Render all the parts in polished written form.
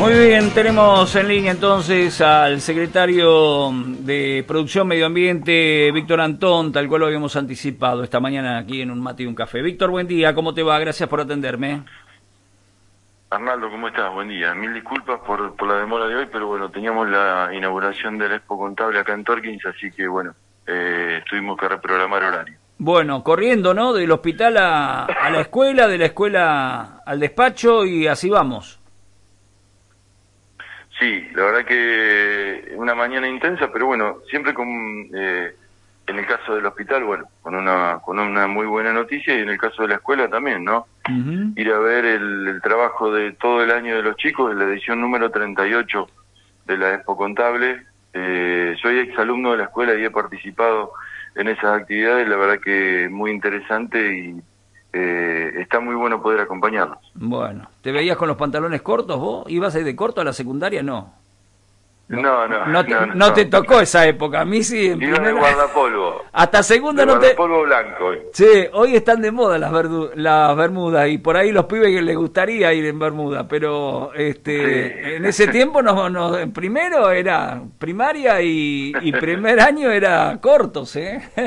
Muy bien, tenemos en línea entonces al secretario de Producción Medio Ambiente, Víctor Antón, tal cual lo habíamos anticipado esta mañana aquí en Un Mate y un Café. Víctor, buen día, ¿cómo te va? Gracias por atenderme. Arnaldo, ¿cómo estás? Buen día. Mil disculpas por la demora de hoy, pero bueno, teníamos la inauguración del Expo Contable acá en Torkins, así que bueno, tuvimos que reprogramar horario. Bueno, corriendo, ¿no? Del hospital a la escuela, de la escuela al despacho y así vamos. Sí, la verdad que una mañana intensa, pero bueno, siempre en el caso del hospital, bueno, con una muy buena noticia, y en el caso de la escuela también, ¿no? Ir a ver el trabajo de todo el año de los chicos, en la edición número 38 de la Expo Contable. Soy exalumno de la escuela y he participado en esas actividades, la verdad que muy interesante y está muy bueno poder acompañarlos. Bueno, ¿te veías con los pantalones cortos vos? ¿Ibas ahí de corto a la secundaria? No. No te tocó esa época, a mí sí. En Iba de guardapolvo. Hasta segunda de no te... guardapolvo blanco. Sí, hoy están de moda las bermudas y por ahí los pibes que les gustaría ir en bermuda, pero sí. En ese tiempo en primero era primaria y primer año era cortos,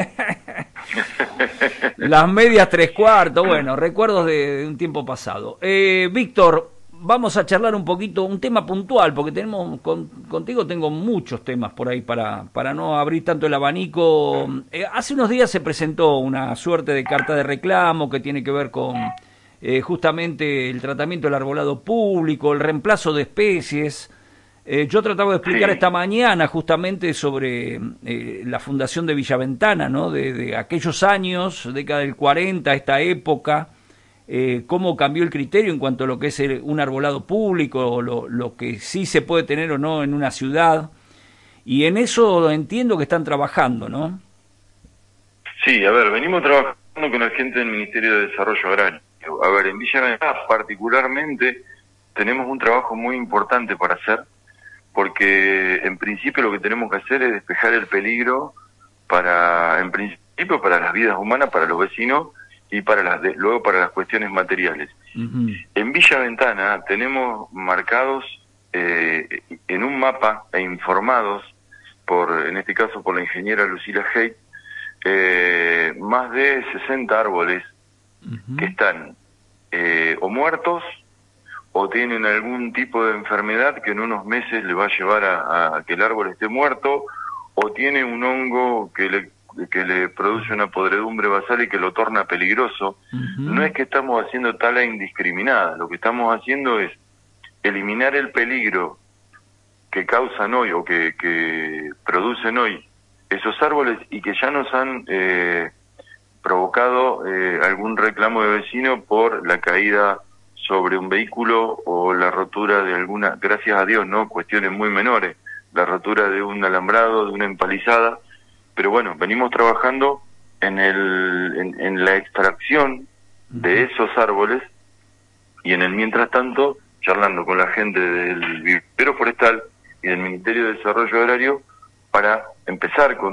Las medias 3/4, bueno, recuerdos de un tiempo pasado. Víctor, vamos a charlar un poquito, un tema puntual, porque contigo tengo muchos temas por ahí para no abrir tanto el abanico. Hace unos días se presentó una suerte de carta de reclamo que tiene que ver con justamente el tratamiento del arbolado público, el reemplazo de especies. Yo trataba de explicar esta mañana justamente sobre la fundación de Villaventana, ¿no? De aquellos años, década del 40, esta época. Cómo cambió el criterio en cuanto a lo que es un arbolado público, lo que sí se puede tener o no en una ciudad, y en eso entiendo que están trabajando, ¿no? Sí, a ver, venimos trabajando con la gente del Ministerio de Desarrollo Agrario. A ver, en Villa Ventura particularmente tenemos un trabajo muy importante para hacer, porque en principio lo que tenemos que hacer es despejar el peligro en principio para las vidas humanas, para los vecinos, y luego para las cuestiones materiales. En Villa Ventana tenemos marcados en un mapa e informados en este caso por la ingeniera Lucila Haidt, más de 60 árboles que están o muertos o tienen algún tipo de enfermedad que en unos meses le va a llevar a que el árbol esté muerto, o tiene un hongo que le produce una podredumbre basal y que lo torna peligroso. No es que estamos haciendo tala indiscriminada, lo que estamos haciendo es eliminar el peligro que causan hoy o que producen hoy esos árboles y que ya nos han provocado algún reclamo de vecino por la caída sobre un vehículo o la rotura de gracias a Dios, no cuestiones muy menores, la rotura de un alambrado, de una empalizada. Pero bueno, venimos trabajando en la extracción de esos árboles y en el mientras tanto charlando con la gente del vivero forestal y del Ministerio de Desarrollo Agrario para empezar con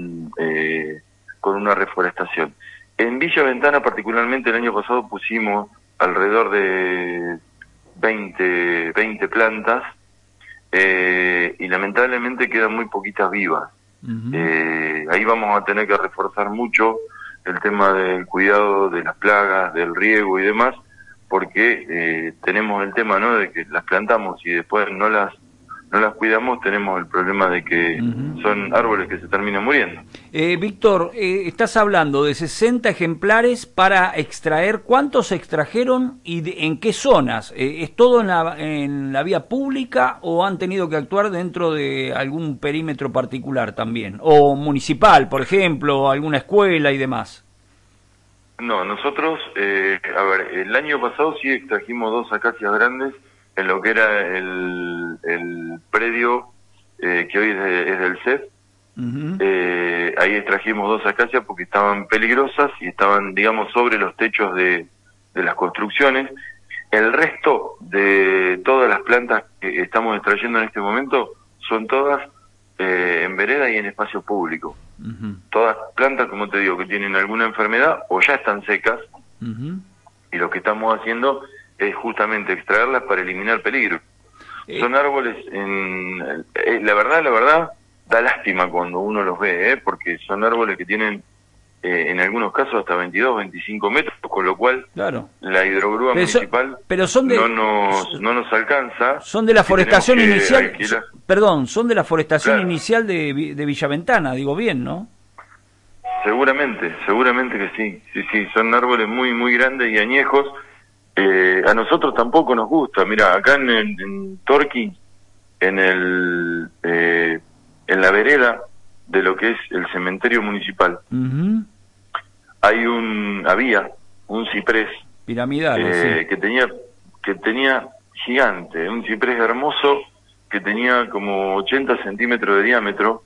una reforestación. En Villa Ventana particularmente el año pasado pusimos alrededor de 20 plantas y lamentablemente quedan muy poquitas vivas. Ahí vamos a tener que reforzar mucho el tema del cuidado de las plagas, del riego y demás, porque tenemos el tema, ¿no?, de que las plantamos y después no las cuidamos, tenemos el problema de que son árboles que se terminan muriendo. Víctor, estás hablando de 60 ejemplares para extraer. ¿Cuántos se extrajeron y en qué zonas? ¿Es todo en la vía pública o han tenido que actuar dentro de algún perímetro particular también? ¿O municipal, por ejemplo, alguna escuela y demás? No, nosotros, a ver, el año pasado sí extrajimos 2 acacias grandes en lo que era el predio que hoy es del CEF. Ahí extrajimos 2 acacias porque estaban peligrosas y estaban, digamos, sobre los techos de las construcciones. El resto de todas las plantas que estamos extrayendo en este momento son todas en vereda y en espacio público. Todas plantas, como te digo, que tienen alguna enfermedad o ya están secas, y lo que estamos haciendo es justamente extraerlas para eliminar peligro. Son árboles, la verdad, da lástima cuando uno los ve, porque son árboles que tienen, en algunos casos, hasta 22, 25 metros, con lo cual claro. la hidrogrúa municipal pero son de, no nos alcanza. Son de la forestación inicial, perdón, son de la forestación claro. inicial de Villaventana, digo bien, ¿no? Seguramente que sí, son árboles muy grandes y añejos. A nosotros tampoco nos gusta. Mira, acá en Torquín, en la vereda de lo que es el cementerio municipal, había un ciprés piramidal, sí. que tenía gigante, un ciprés hermoso que tenía como 80 centímetros de diámetro,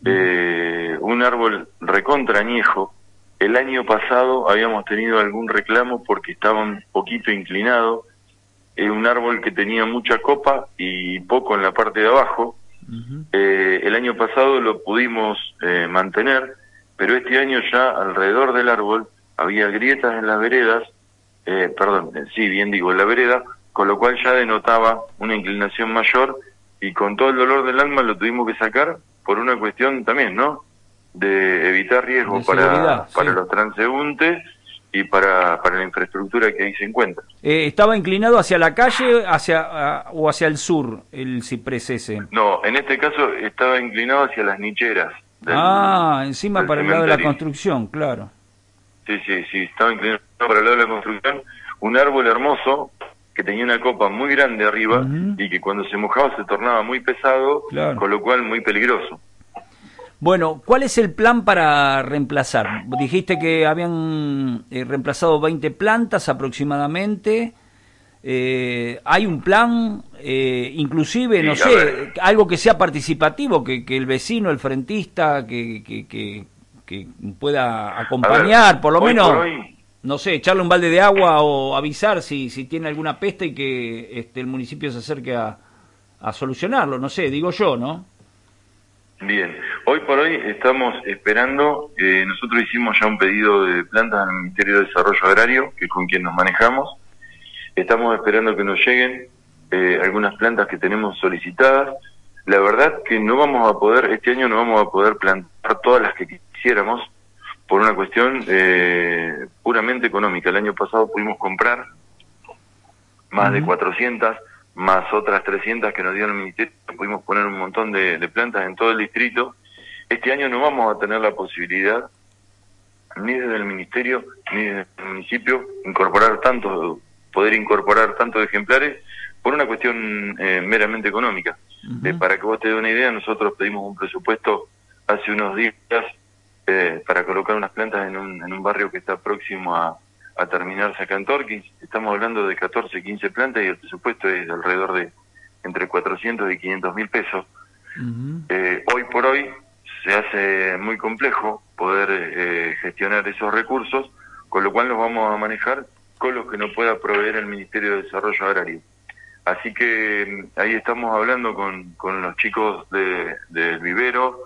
un árbol recontra añejo. El año pasado habíamos tenido algún reclamo porque estaba un poquito inclinado, un árbol que tenía mucha copa y poco en la parte de abajo. El año pasado lo pudimos mantener, pero este año ya alrededor del árbol había grietas en las veredas, en la vereda, con lo cual ya denotaba una inclinación mayor, y con todo el dolor del alma lo tuvimos que sacar por una cuestión también, ¿no?, de evitar riesgos para los transeúntes y para la infraestructura que ahí se encuentra. ¿Estaba inclinado hacia la calle o hacia el sur el ciprés ese? No, en este caso estaba inclinado hacia las nicheras. Encima para el lado de la construcción, claro. Sí, estaba inclinado para el lado de la construcción. Un árbol hermoso que tenía una copa muy grande arriba y que cuando se mojaba se tornaba muy pesado, claro, con lo cual muy peligroso. Bueno, ¿cuál es el plan para reemplazar? Dijiste que habían reemplazado 20 plantas aproximadamente. ¿Hay un plan? Inclusive, no sé, algo que sea participativo, que el vecino, el frentista, que pueda acompañar, por lo menos, no sé, echarle un balde de agua o avisar si tiene alguna peste y que el municipio se acerque a solucionarlo, no sé, digo yo, ¿no? Bien, hoy por hoy estamos esperando, nosotros hicimos ya un pedido de plantas al Ministerio de Desarrollo Agrario, que es con quien nos manejamos. Estamos esperando que nos lleguen algunas plantas que tenemos solicitadas. La verdad que este año no vamos a poder plantar todas las que quisiéramos por una cuestión puramente económica. El año pasado pudimos comprar más de 400, más otras 300 que nos dio el Ministerio. Pudimos poner un montón de plantas en todo el distrito. Este año no vamos a tener la posibilidad, ni desde el Ministerio, ni desde el municipio, poder incorporar tantos ejemplares por una cuestión meramente económica. Para que vos te dé una idea, nosotros pedimos un presupuesto hace unos días para colocar unas plantas en un barrio que está próximo a terminarse acá en Torquín. Estamos hablando de 14, 15 plantas y el presupuesto es de alrededor de entre 400 y 500 mil pesos. Hoy por hoy se hace muy complejo poder gestionar esos recursos, con lo cual nos vamos a manejar con los que nos pueda proveer el Ministerio de Desarrollo Agrario. Así que ahí estamos hablando con los chicos del vivero,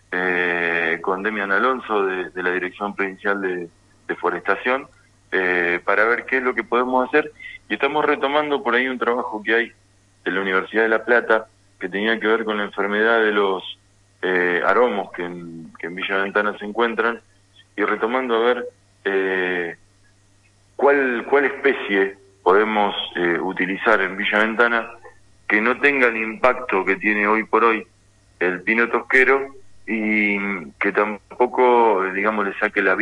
con Demian Alonso de la Dirección Provincial de Forestación, para ver qué es lo que podemos hacer, y estamos retomando por ahí un trabajo que hay de la Universidad de La Plata que tenía que ver con la enfermedad de los aromos que en Villaventana se encuentran, y retomando a ver cuál especie podemos utilizar en Villaventana que no tenga el impacto que tiene hoy por hoy el pino tosquero, y que tampoco, digamos, le saque la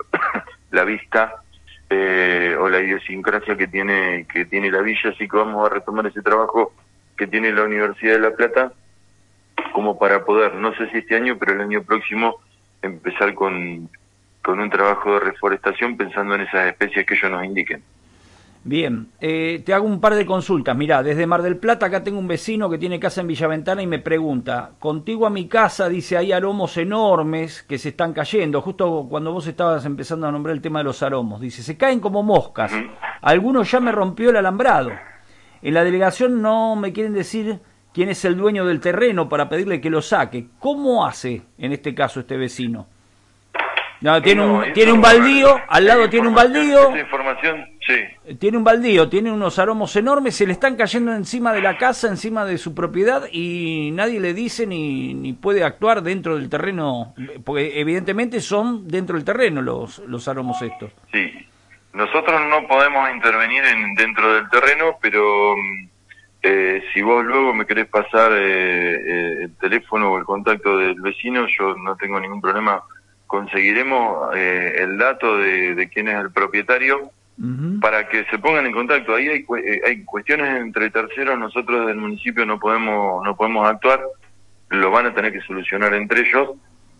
vista o la idiosincrasia que tiene la villa. Así que vamos a retomar ese trabajo que tiene la Universidad de La Plata, como para poder, no sé si este año, pero el año próximo, empezar con un trabajo de reforestación pensando en esas especies que ellos nos indiquen. Bien, te hago un par de consultas. Mirá, desde Mar del Plata acá tengo un vecino que tiene casa en Villaventana y me pregunta, contigo a mi casa, dice, hay aromos enormes que se están cayendo, justo cuando vos estabas empezando a nombrar el tema de los aromos, dice, se caen como moscas, algunos ya me rompió el alambrado. En la delegación no me quieren decir quién es el dueño del terreno para pedirle que lo saque. ¿Cómo hace en este caso este vecino? No, tiene un baldío, al lado tiene un baldío. Esa información Sí. Tiene un baldío, tiene unos aromos enormes, se le están cayendo encima de la casa, encima de su propiedad, y nadie le dice ni puede actuar dentro del terreno, porque evidentemente son dentro del terreno los aromos estos. Sí. Nosotros no podemos intervenir dentro del terreno, pero si vos luego me querés pasar el teléfono o el contacto del vecino, yo no tengo ningún problema. Conseguiremos el dato de quién es el propietario para que se pongan en contacto. Ahí hay cuestiones entre terceros, nosotros del municipio no podemos actuar, lo van a tener que solucionar entre ellos,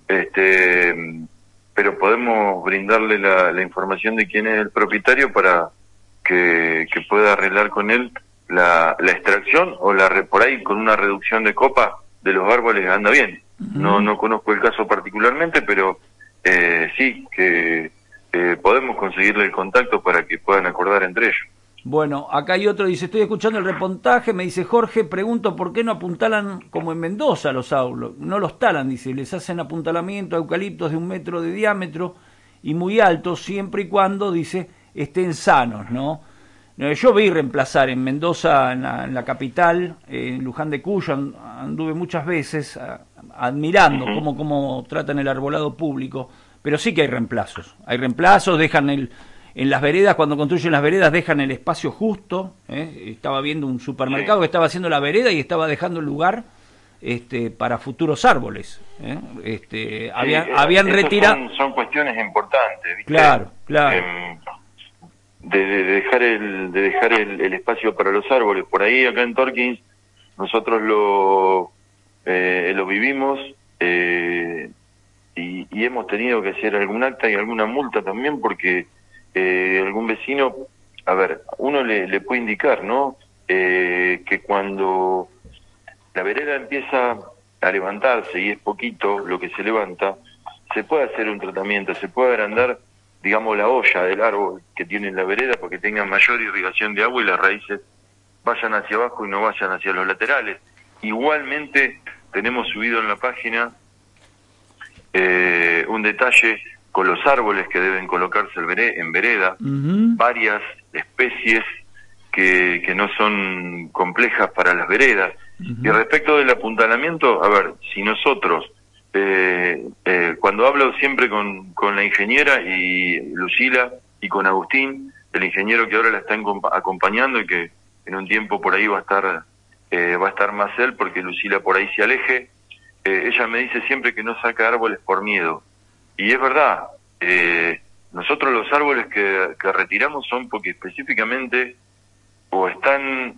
pero podemos brindarle la información de quién es el propietario para que pueda arreglar con él la extracción o por ahí con una reducción de copa de los árboles anda bien. No conozco el caso particularmente, pero sí que podemos conseguirle el contacto para que puedan acordar entre ellos. Bueno, acá hay otro, dice, estoy escuchando el reportaje, me dice Jorge, pregunto por qué no apuntalan como en Mendoza los aulos, no los talan, dice, les hacen apuntalamiento a eucaliptos de 1 metro de diámetro y muy altos, siempre y cuando, dice, estén sanos, ¿no? Yo vi reemplazar en Mendoza, en la capital, en Luján de Cuyo, anduve muchas veces admirando cómo tratan el arbolado público, pero sí que hay reemplazos, dejan en las veredas, cuando construyen las veredas, dejan el espacio justo. Estaba viendo un supermercado que estaba haciendo la vereda y estaba dejando el lugar para futuros árboles. Habían retirado. Son cuestiones importantes, ¿viste? Claro. De dejar el espacio para los árboles. Por ahí, acá en Torkins, nosotros lo vivimos y hemos tenido que hacer algún acta y alguna multa también porque algún vecino, a ver, uno le puede indicar, ¿no? Que cuando la vereda empieza a levantarse y es poquito lo que se levanta, se puede hacer un tratamiento, se puede agrandar, digamos, la olla del árbol que tiene en la vereda para que tenga mayor irrigación de agua y las raíces vayan hacia abajo y no vayan hacia los laterales. Igualmente tenemos subido en la página un detalle con los árboles que deben colocarse en vereda, varias especies que no son complejas para las veredas. Y respecto del apuntalamiento, a ver, si nosotros, cuando hablo siempre con la ingeniera y Lucila y con Agustín, el ingeniero que ahora la está acompañando y que en un tiempo por ahí va a estar más él porque Lucila por ahí se aleje, ella me dice siempre que no saca árboles por miedo. Y es verdad, nosotros los árboles que retiramos son porque específicamente o están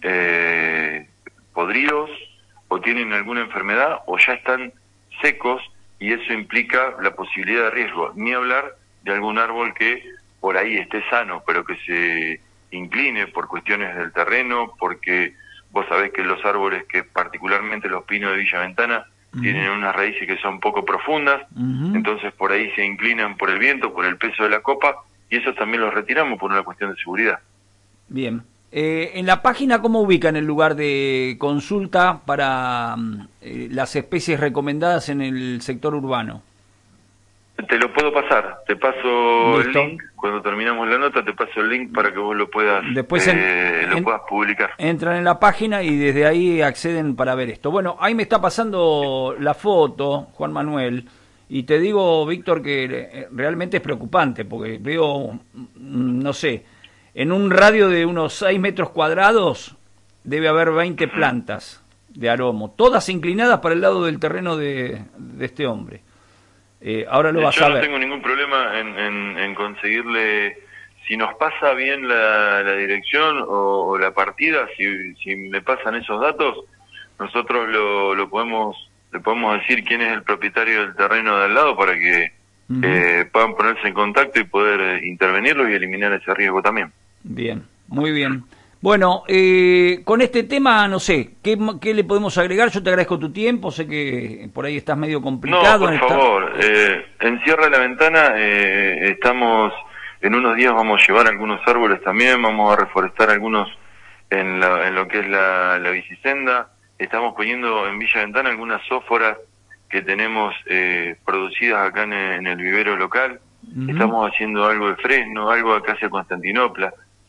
podridos o tienen alguna enfermedad o ya están secos y eso implica la posibilidad de riesgo. Ni hablar de algún árbol que por ahí esté sano, pero que se incline por cuestiones del terreno, porque vos sabés que los árboles, que particularmente los pinos de Villa Ventana, tienen unas raíces que son poco profundas, entonces por ahí se inclinan por el viento, por el peso de la copa, y eso también los retiramos por una cuestión de seguridad. Bien. En la página, ¿cómo ubican el lugar de consulta para las especies recomendadas en el sector urbano? Te lo puedo pasar, te paso ¿Listo? el link, cuando terminamos la nota te paso el link para que vos lo puedas, Después puedas publicar. Entran en la página y desde ahí acceden para ver esto. Bueno, ahí me está pasando la foto, Juan Manuel, y te digo, Víctor, que realmente es preocupante, porque veo, no sé, en un radio de unos 6 metros cuadrados debe haber 20 plantas de aromo, todas inclinadas para el lado del terreno de este hombre. Ahora lo vas a ver. Yo no tengo ningún problema en conseguirle, si nos pasa bien la dirección o la partida, si me pasan esos datos, nosotros le podemos decir quién es el propietario del terreno de al lado para que puedan ponerse en contacto y poder intervenirlo y eliminar ese riesgo también. Bien, muy bien. Bueno, con este tema, no sé, ¿qué le podemos agregar? Yo te agradezco tu tiempo, sé que por ahí estás medio complicado. No, por favor, encierra la ventana, estamos, en unos días vamos a llevar algunos árboles también, vamos a reforestar algunos en lo que es la bicisenda, estamos poniendo en Villa Ventana algunas sóforas que tenemos producidas acá en el vivero local, estamos haciendo algo de fresno, algo de acacia constantinopla.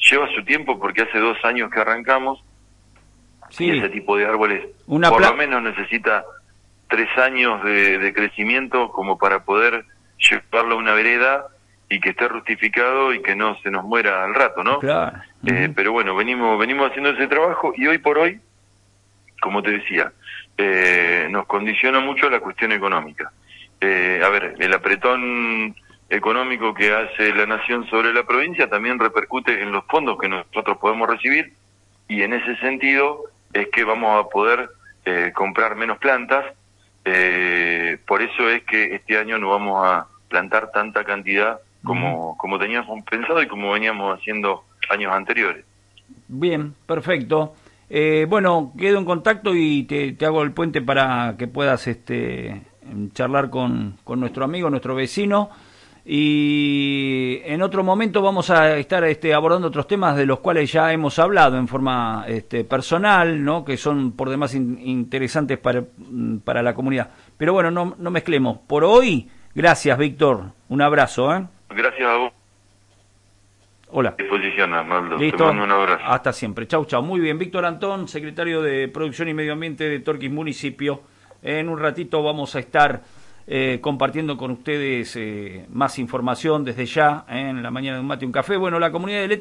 lleva su tiempo porque hace 2 años que arrancamos, sí. Y ese tipo de árboles por lo menos necesita 3 años de crecimiento como para poder llevarlo a una vereda y que esté rustificado y que no se nos muera al rato, ¿no? Claro. Pero bueno, venimos haciendo ese trabajo y hoy por hoy, como te decía, nos condiciona mucho la cuestión económica. A ver, el apretón económico que hace la nación sobre la provincia también repercute en los fondos que nosotros podemos recibir, y en ese sentido es que vamos a poder comprar menos plantas. Por eso es que este año no vamos a plantar tanta cantidad como teníamos pensado y como veníamos haciendo años anteriores. Bien, perfecto. Bueno, quedo en contacto y te hago el puente para que puedas charlar con nuestro amigo, nuestro vecino, y en otro momento vamos a estar abordando otros temas de los cuales ya hemos hablado en forma personal, ¿no? Que son por demás interesantes para la comunidad. Pero bueno, no mezclemos. Por hoy, gracias, Víctor. Un abrazo, ¿eh? Gracias a vos. Hola. A disposición, Arnaldo. Listo. Te mando un abrazo. Hasta siempre. Chau, chau. Muy bien. Víctor Antón, secretario de Producción y Medio Ambiente de Torquís Municipio. En un ratito vamos a estar compartiendo con ustedes más información desde ya, en la mañana de un mate y un café. Bueno, la comunidad de